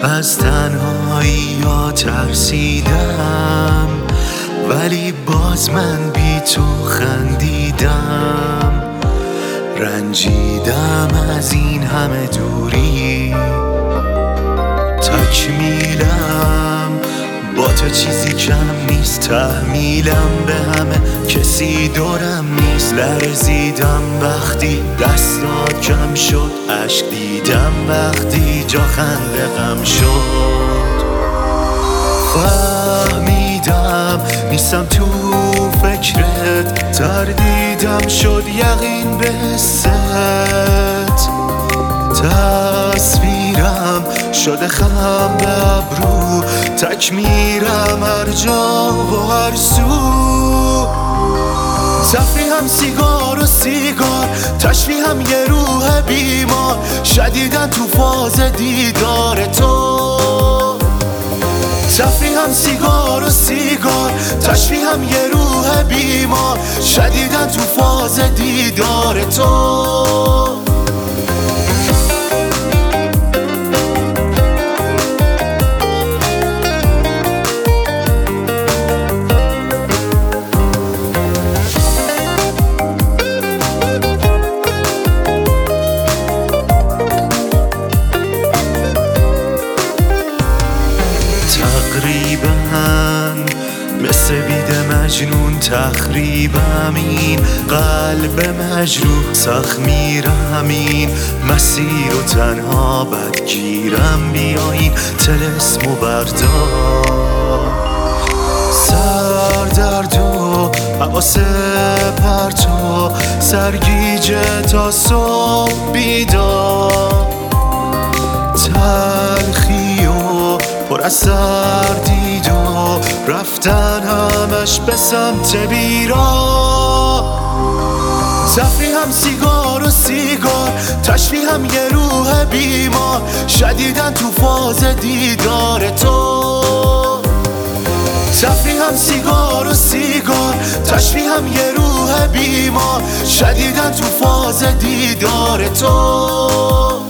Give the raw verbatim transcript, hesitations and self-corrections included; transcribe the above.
از تنهایی یا ترسیدم، ولی باز من بی تو خندیدم. رنجیدم از این همه دوری، تکمیلم با تو چیزی کم نیست. تحمیلم به همه کسی دورم نیست. لرزیدم وقتی دستات کم شد، عشق دیدم وقتی جا خنده غم شد. فهمیدم نیستم تو فکرت، تردیدم شد یقین به حست. تصویرم شده خم به ابرو، تک میرم هر جا و هر سو. تفریحم سیگار و سیگار، تشبیهم یه روح بیمار، شدیدن تو فاز دیدار تو. تفریحم سیگار و سیگار، تشبیهم یه روح بیمار، شدیدن تو فاز دیدار تو. تقریبا مثل بید مجنون تخریبم، این قلب مجروح سخت میرم این مسیر و تنها بدگیرم. بیا این طلسم و بردار، سر درد و حواس پرتو، سرگیجه تا صبح بیدار. تلخی و پر از سردید و رفتن همش به سمت بیرا. تفریحم سیگار و سیگار، تشبیهم یه روح بیمار، شدیدن تو فاز دیدار تو. تفریحم سیگار و سیگار، تشبیهم یه روح بیمار، شدیدن تو فاز دیدار تو.